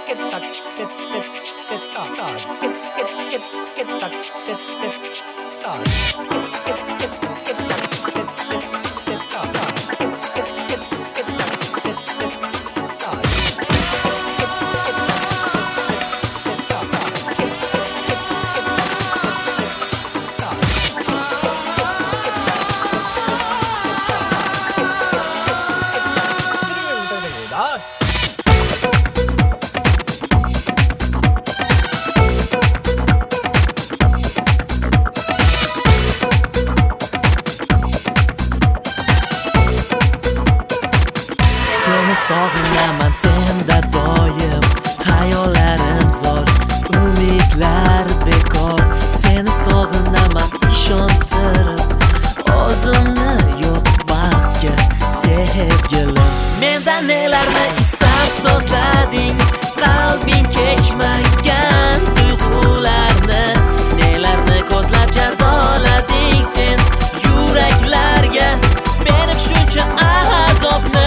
Sog'inaman senda doim, hayollarim zor, umidlar bekor. Seni sog'inaman ishontirib, o'zimni yo'q baxtga sevgilim. Mendan nelarni istab so'zlading, qalbing kechmagan tuyg'ularni, nelarni ko'zlab jazolading sen yuraklarga berib shuncha azobni.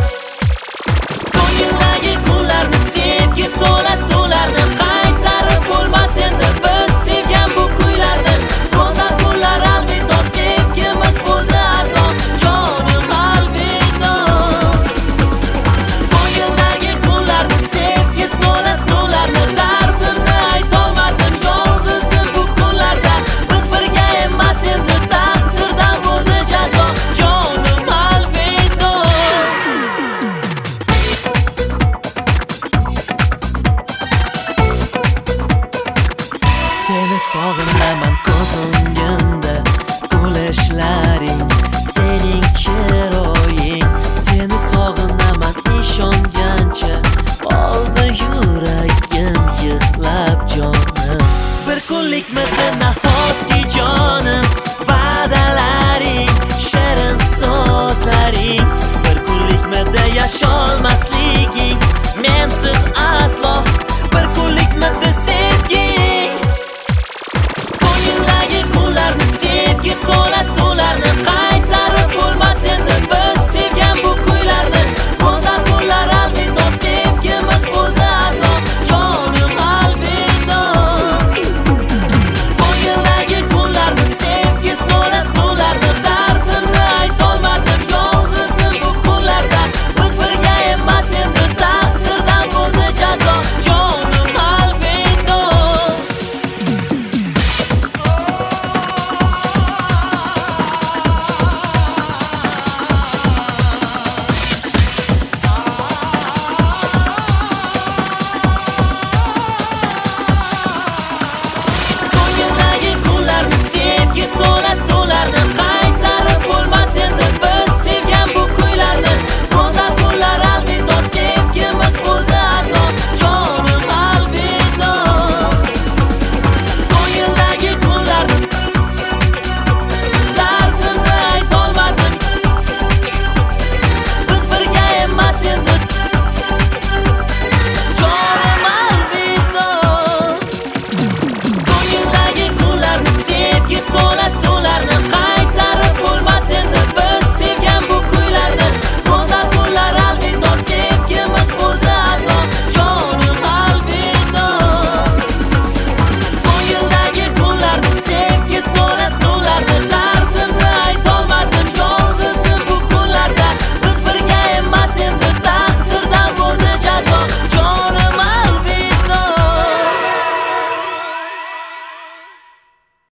Sevgi to'larni qaytarib bo'lmas endi biz sevgan bu kuylarni. Go'zal kunlar alvido, sevgimiz bo'ldi ado, jonim alvido. Ko'ngildagi kunlarni, sevgi to'larni, dardimni aytolmadim yolg'izim bu kunlarda. Biz birga emas endi, taqdirdan bo'ldi jazo, jonim alvido. Seni sog'indim